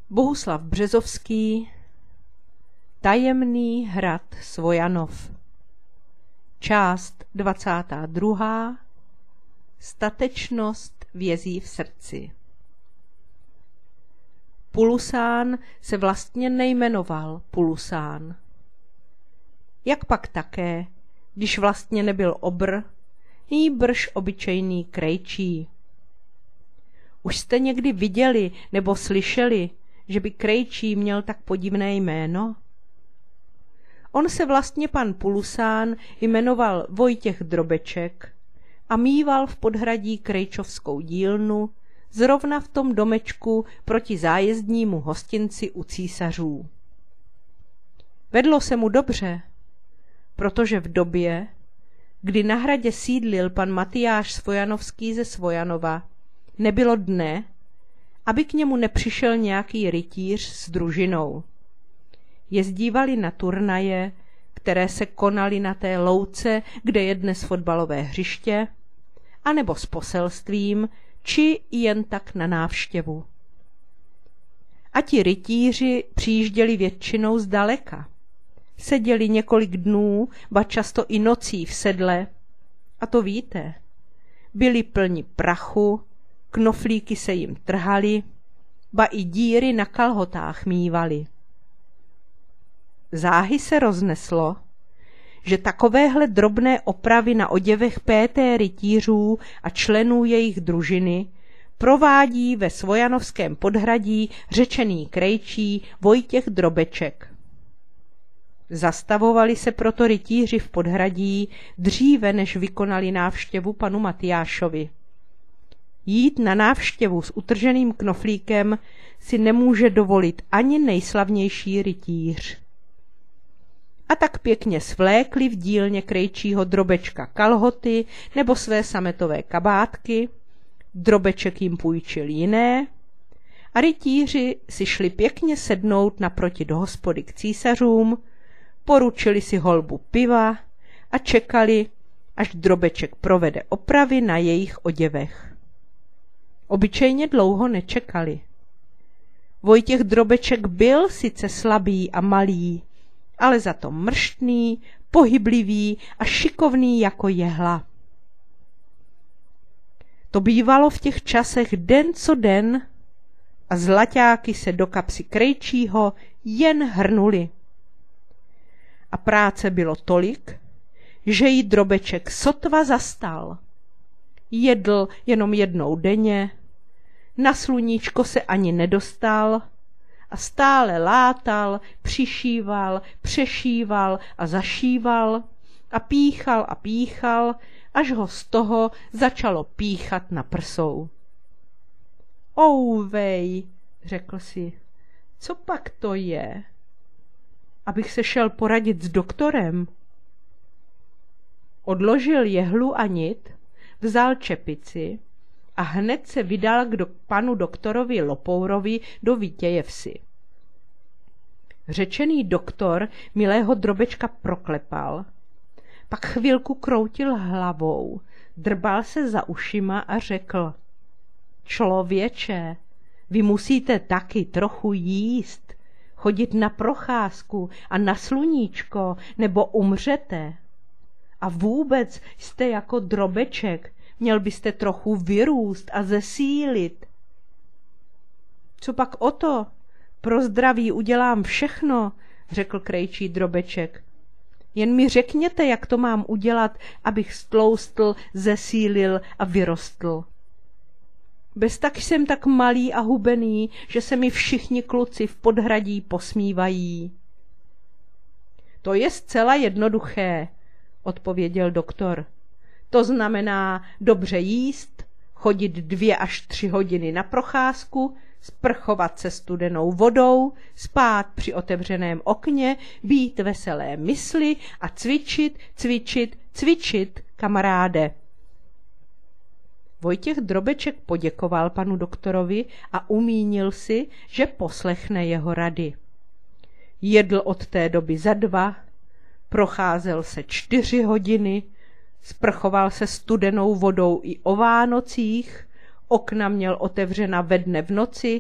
Bohuslav Březovský, Tajemný hrad Svojanov. Část 22. Statečnost vězí v srdci. Pulusán se vlastně nejmenoval Pulusán. Jak pak také, když vlastně nebyl obr, nýbrž obyčejný krejčí. Už jste někdy viděli nebo slyšeli, že by krejčí měl tak podivné jméno? On se vlastně pan Pulusán jmenoval Vojtěch Drobeček a mýval v podhradí krejčovskou dílnu, zrovna v tom domečku proti zájezdnímu hostinci u císařů. Vedlo se mu dobře, protože v době, kdy na hradě sídlil pan Matyáš Svojanovský ze Svojanova, nebylo dne, aby k němu nepřišel nějaký rytíř s družinou. Jezdívali na turnaje, které se konaly na té louce, kde je dnes fotbalové hřiště, anebo s poselstvím, či jen tak na návštěvu. A ti rytíři přijížděli většinou zdaleka. Seděli několik dnů, ba často i nocí v sedle, a to víte, byli plni prachu, knoflíky se jim trhaly, ba i díry na kalhotách mívali. Záhy se rozneslo, že takovéhle drobné opravy na oděvech P.T. rytířů a členů jejich družiny provádí ve Svojanovském podhradí řečený krejčí Vojtěch Drobeček. Zastavovali se proto rytíři v podhradí dříve, než vykonali návštěvu panu Matyášovi. Jít na návštěvu s utrženým knoflíkem si nemůže dovolit ani nejslavnější rytíř. A tak pěkně svlékli v dílně krejčího Drobečka kalhoty nebo své sametové kabátky, Drobeček jim půjčil jiné a rytíři si šli pěkně sednout naproti do hospody k císařům, poručili si holbu piva a čekali, až Drobeček provede opravy na jejich oděvech. Obyčejně dlouho nečekali. Vojtěch Drobeček byl sice slabý a malý, ale za to mrštný, pohyblivý a šikovný jako jehla. To bývalo v těch časech den co den a zlaťáky se do kapsy krejčího jen hrnuli. A práce bylo tolik, že jí Drobeček sotva zastal. Jedl jenom jednou denně, na sluníčko se ani nedostal a stále látal, přišíval, přešíval a zašíval a píchal, až ho z toho začalo píchat na prsou. Ouvej, řekl si, co pak to je? Abych se šel poradit s doktorem. Odložil jehlu a nit, vzal čepici a hned se vydal k panu doktorovi Lopourovi do Vítěje Vsi. Řečený doktor milého Drobečka proklepal, pak chvilku kroutil hlavou, drbal se za ušima a řekl: Člověče, vy musíte taky trochu jíst, chodit na procházku a na sluníčko, nebo umřete. A vůbec jste jako Drobeček, měl byste trochu vyrůst a zesílit. Co pak o to? Pro zdraví udělám všechno, řekl krejčí Drobeček. Jen mi řekněte, jak to mám udělat, abych stloustl, zesílil a vyrostl. Bez tak jsem tak malý a hubený, že se mi všichni kluci v podhradí posmívají. To je zcela jednoduché, odpověděl doktor. To znamená dobře jíst, chodit 2 až 3 hodiny na procházku, sprchovat se studenou vodou, spát při otevřeném okně, být veselé mysli a cvičit, kamaráde. Vojtěch Drobeček poděkoval panu doktorovi a umínil si, že poslechne jeho rady. Jedl od té doby za 2, procházel se 4 hodiny, sprchoval se studenou vodou i o Vánocích, okna měl otevřena ve dne v noci,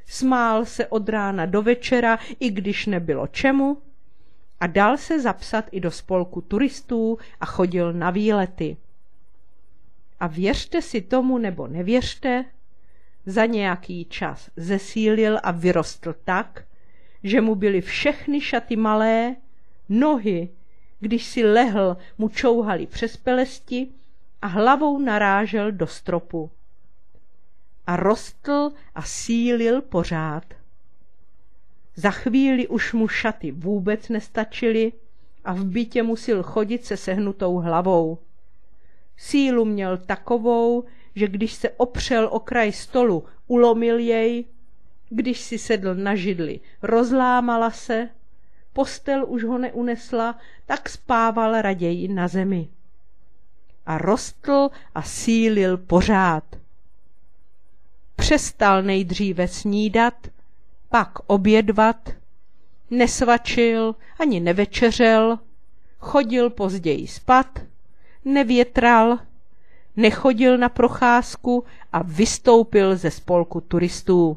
smál se od rána do večera, i když nebylo čemu, a dal se zapsat i do spolku turistů a chodil na výlety. A věřte si tomu nebo nevěřte, za nějaký čas zesílil a vyrostl tak, že mu byly všechny šaty malé, nohy, když si lehl, mu čouhaly přes pelesti a hlavou narážel do stropu. A rostl a sílil pořád. Za chvíli už mu šaty vůbec nestačily a v bytě musel chodit se sehnutou hlavou. Sílu měl takovou, že když se opřel o kraj stolu, ulomil jej, když si sedl na židli, rozlámala se, postel už ho neunesla, tak spával raději na zemi. A rostl a sílil pořád. Přestal nejdříve snídat, pak obědvat, nesvačil ani nevečeřel, chodil později spat, nevětral, nechodil na procházku a vystoupil ze spolku turistů.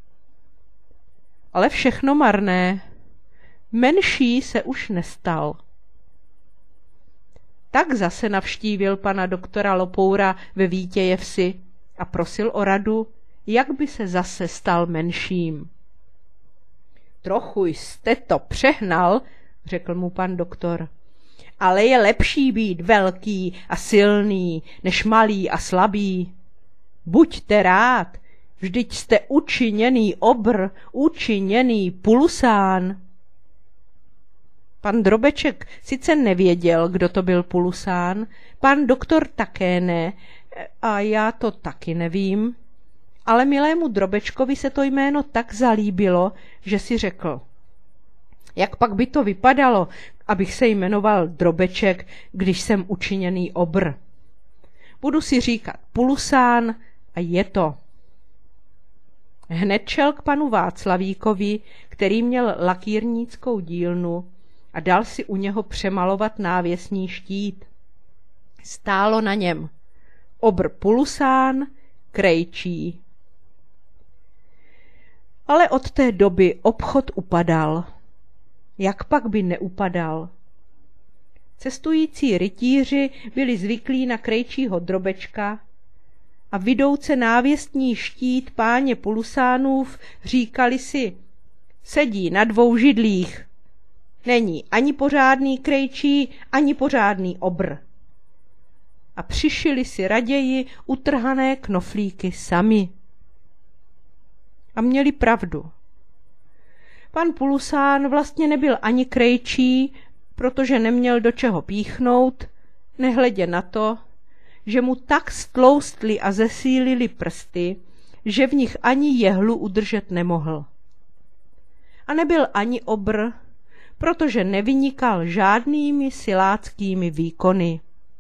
Ale všechno marné. Menší se už nestal. Tak zase navštívil pana doktora Lopoura ve Vítějevsi a prosil o radu, jak by se zase stal menším. Trochu jste to přehnal, řekl mu pan doktor, ale je lepší být velký a silný, než malý a slabý. Buďte rád, vždyť jste učiněný obr, učiněný Pulusán. Pan Drobeček sice nevěděl, kdo to byl Pulusán, pan doktor také ne, a já to taky nevím, ale milému Drobečkovi se to jméno tak zalíbilo, že si řekl, jak pak by to vypadalo, abych se jmenoval Drobeček, když jsem učiněný obr. Budu si říkat Pulusán a je to. Hned šel k panu Václavíkovi, který měl lakírnickou dílnu, a dal si u něho přemalovat návěsní štít. Stálo na něm obr Pulusán, krejčí. Ale od té doby obchod upadal. Jak pak by neupadal? Cestující rytíři byli zvyklí na krejčího Drobečka a vidouce návěstní štít páně Pulusánův říkali si, sedí na 2 židlích. Není ani pořádný krejčí, ani pořádný obr. A přišili si raději utrhané knoflíky sami. A měli pravdu. Pan Pulusán vlastně nebyl ani krejčí, protože neměl do čeho píchnout, nehledě na to, že mu tak stloustly a zesílily prsty, že v nich ani jehlu udržet nemohl. A nebyl ani obr, protože nevynikal žádnými siláckými výkony.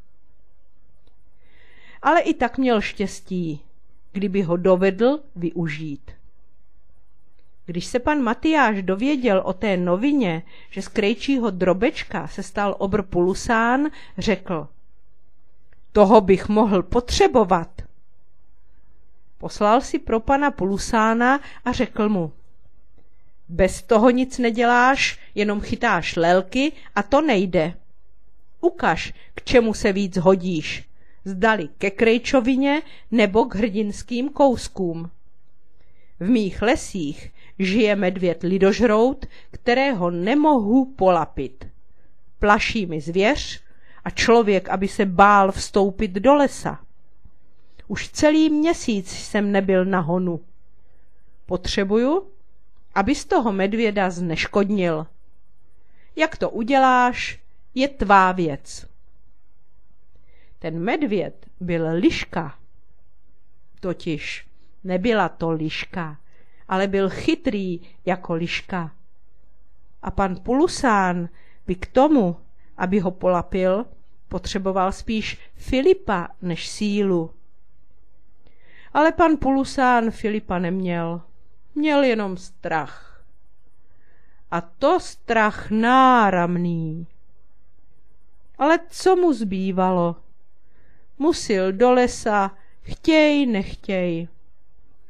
Ale i tak měl štěstí, kdyby ho dovedl využít. Když se pan Matyáš dověděl o té novině, že z krejčího Drobečka se stal obr Pulusán, řekl, toho bych mohl potřebovat. Poslal si pro pana Pulusána a řekl mu, bez toho nic neděláš, jenom chytáš lelky a to nejde. Ukaž, k čemu se víc hodíš, zdali ke krejčovině nebo k hrdinským kouskům. V mých lesích žije medvěd lidožrout, kterého nemohu polapit. Plaší mi zvěř a člověk, aby se bál vstoupit do lesa. Už celý měsíc jsem nebyl na honu. Potřebuju, abys toho medvěda zneškodnil. Jak to uděláš, je tvá věc. Ten medvěd byl liška. Totiž nebyla to liška, ale byl chytrý jako liška. A pan Pulusán by k tomu, aby ho polapil, potřeboval spíš Filipa než sílu. Ale pan Pulusán Filipa neměl. Měl jenom strach. A to strach náramný. Ale co mu zbývalo? Musil do lesa, chtěj, nechtěj.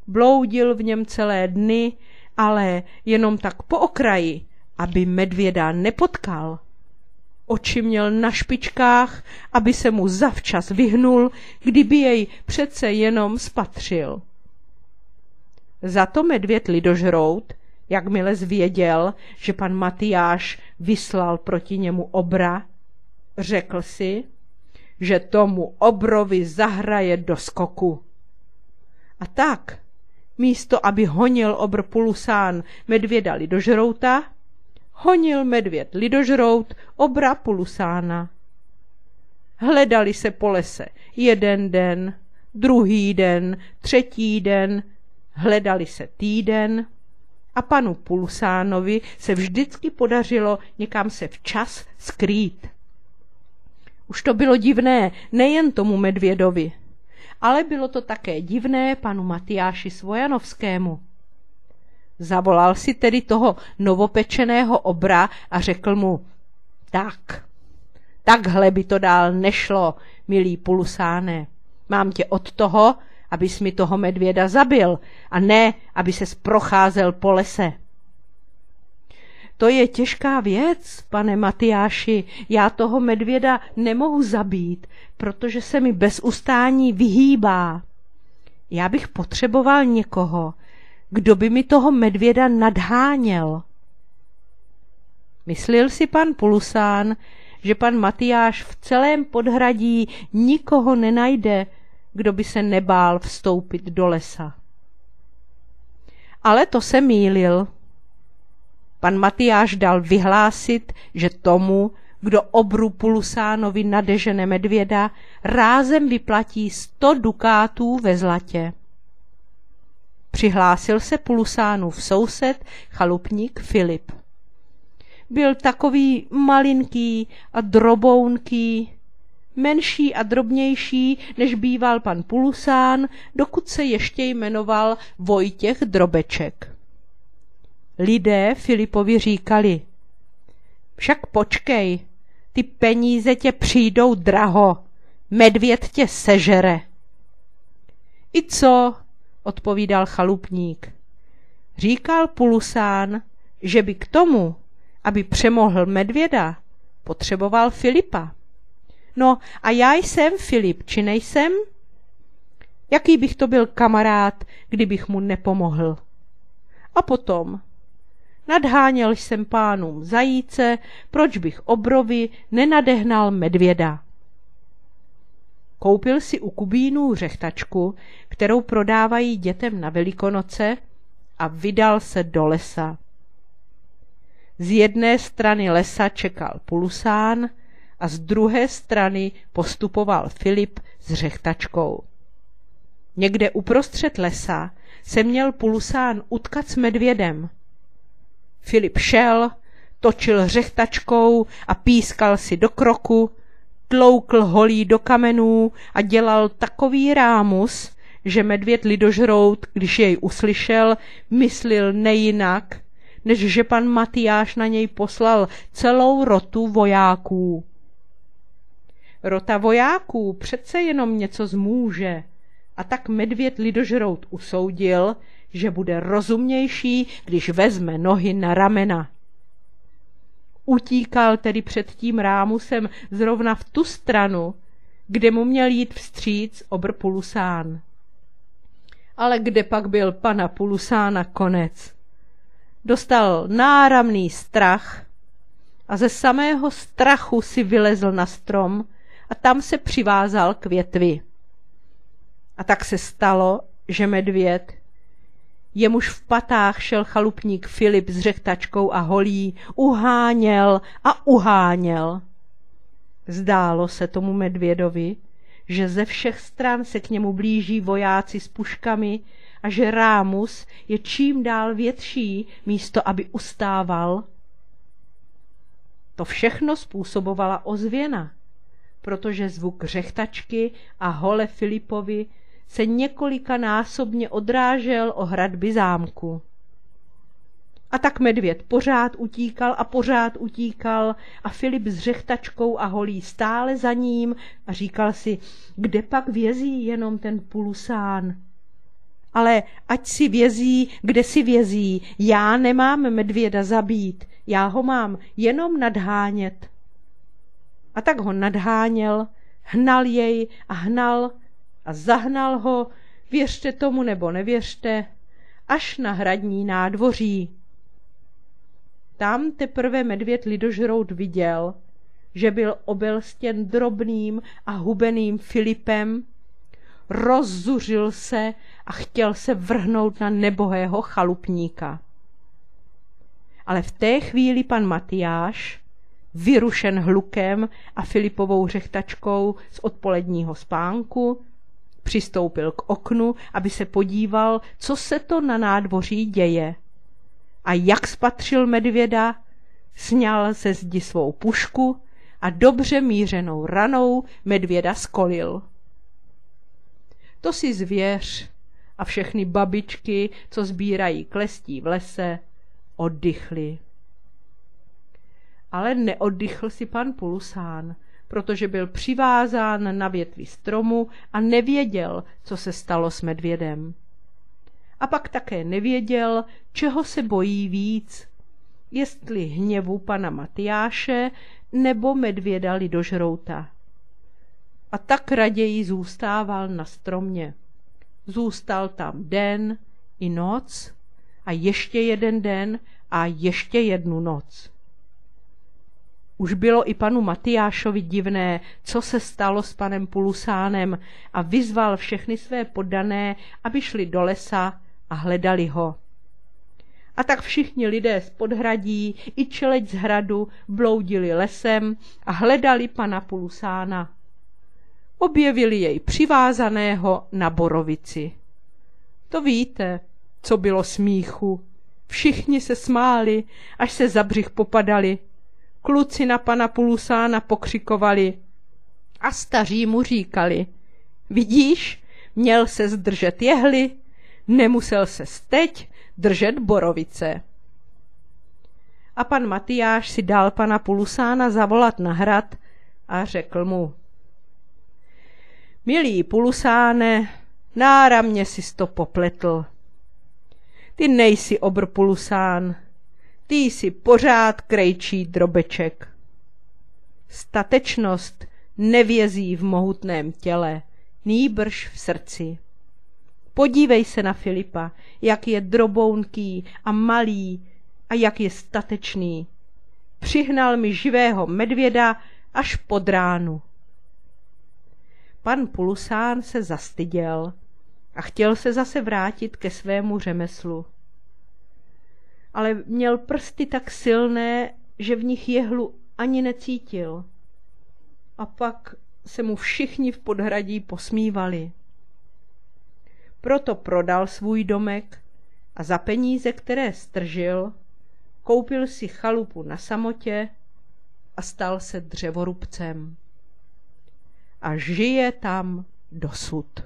Bloudil v něm celé dny, ale jenom tak po okraji, aby medvěda nepotkal. Oči měl na špičkách, aby se mu zavčas vyhnul, kdyby jej přece jenom spatřil. Za to medvěd lidožrout, jakmile zvěděl, že pan Matyáš vyslal proti němu obra, řekl si, že tomu obrovi zahraje do skoku. A tak, místo aby honil obr Pulusán medvěda lidožrouta, honil medvěd lidožrout obra Pulusána. Hledali se po lese jeden den, druhý den, třetí den, hledali se týden a panu Pulusánovi se vždycky podařilo někam se včas skrýt. Už to bylo divné nejen tomu medvědovi, ale bylo to také divné panu Matyáši Svojanovskému. Zavolal si tedy toho novopečeného obra a řekl mu, takhle by to dál nešlo, milý Pulusáne. Mám tě od toho, abys mi toho medvěda zabil, a ne, aby ses procházel po lese. To je těžká věc, pane Matyáši, já toho medvěda nemohu zabít, protože se mi bez ustání vyhýbá. Já bych potřeboval někoho, kdo by mi toho medvěda nadháněl. Myslil si pan Pulusán, že pan Matyáš v celém podhradí nikoho nenajde, kdo by se nebál vstoupit do lesa. Ale to se mýlil. Pan Matyáš dal vyhlásit, že tomu, kdo obru Pulusánovi nadežene medvěda, rázem vyplatí 100 dukátů ve zlatě. Přihlásil se Pulusánův soused, chalupník Filip. Byl takový malinký a drobounký, menší a drobnější, než býval pan Pulusán, dokud se ještě jmenoval Vojtěch Drobeček. Lidé Filipovi říkali, však počkej, ty peníze tě přijdou draho, medvěd tě sežere. I co? Odpovídal chalupník. Říkal Pulusán, že by k tomu, aby přemohl medvěda, potřeboval Filipa. No a já jsem Filip, či nejsem? Jaký bych to byl kamarád, kdybych mu nepomohl? A potom, nadháněl jsem pánům zajíce, proč bych obrovi nenadehnal medvěda. Koupil si u Kubínů řechtačku, kterou prodávají dětem na Velikonoce, a vydal se do lesa. Z jedné strany lesa čekal Pulusán a z druhé strany postupoval Filip s řechtačkou. Někde uprostřed lesa se měl Pulusán utkat s medvědem. Filip šel, točil řechtačkou a pískal si do kroku, tloukl holí do kamenů a dělal takový rámus, že medvěd lidožrout, když jej uslyšel, myslil nejinak, než že pan Matyáš na něj poslal celou rotu vojáků. Rota vojáků přece jenom něco zmůže, a tak medvěd lidožrout usoudil, že bude rozumnější, když vezme nohy na ramena. Utíkal tedy před tím rámusem zrovna v tu stranu, kde mu měl jít vstříc obr Pulusán. Ale kde pak byl pana Pulusána konec? Dostal náramný strach a ze samého strachu si vylezl na strom a tam se přivázal k větvi. A tak se stalo, že medvěd, jemuž v patách šel chalupník Filip s řechtačkou a holí, uháněl a uháněl. Zdálo se tomu medvědovi, že ze všech stran se k němu blíží vojáci s puškami a že rámus je čím dál větší, místo aby ustával. To všechno způsobovala ozvěna, protože zvuk řechtačky a hole Filipovi se několikanásobně odrážel o hradby zámku. A tak medvěd pořád utíkal a Filip s řechtačkou a holí stále za ním a říkal si, kde pak vězí jenom ten Pulusán. ale ať si vězí, kde si vězí, já nemám medvěda zabít, já ho mám jenom nadhánět. A tak ho nadháněl, hnal jej a hnal a zahnal ho, věřte tomu nebo nevěřte, až na hradní nádvoří. Tam teprve medvěd lidožrout viděl, že byl obelstěn drobným a hubeným Filipem, rozzuřil se a chtěl se vrhnout na nebohého chalupníka. Ale v té chvíli pan Matyáš, vyrušen hlukem a Filipovou řechtačkou z odpoledního spánku, přistoupil k oknu, aby se podíval, co se to na nádvoří děje. A jak spatřil medvěda, sňal ze zdi svou pušku a dobře mířenou ranou medvěda skolil. To si zvěř a všechny babičky, co sbírají klestí v lese, oddychly. Ale neoddychl si pan Pulusán, protože byl přivázán na větvi stromu a nevěděl, co se stalo s medvědem. A pak také nevěděl, čeho se bojí víc, jestli hněvu pana Matyáše nebo medvěda lidožrouta. A tak raději zůstával na stromě. Zůstal tam den i noc a ještě jeden den a ještě jednu noc. Už bylo i panu Matyášovi divné, co se stalo s panem Pulusánem, a vyzval všechny své poddané, aby šli do lesa a hledali ho. A tak všichni lidé z podhradí i čeleď z hradu bloudili lesem a hledali pana Pulusána. Objevili jej přivázaného na borovici. To víte, co bylo smíchu. Všichni se smáli, až se za břich popadali. Kluci na pana Pulusána pokřikovali a staří mu říkali: vidíš, měl se zdržet jehly, nemusel se teď držet borovice. A pan Matyáš si dal pana Pulusána zavolat na hrad a řekl mu: milý Pulusáne, náramně sis to popletl. Ty nejsi obr Pulusán, ty jsi pořád krejčí drobeček. Statečnost nevězí v mohutném těle, nýbrž v srdci. Podívej se na Filipa, jak je drobounký a malý a jak je statečný. Přihnal mi živého medvěda až pod ránu. Pan Pulusán se zastyděl a chtěl se zase vrátit ke svému řemeslu. Ale měl prsty tak silné, že v nich jehlu ani necítil. A pak se mu všichni v podhradí posmívali. Proto prodal svůj domek a za peníze, které stržil, koupil si chalupu na samotě a stal se dřevorubcem. A žije tam dosud.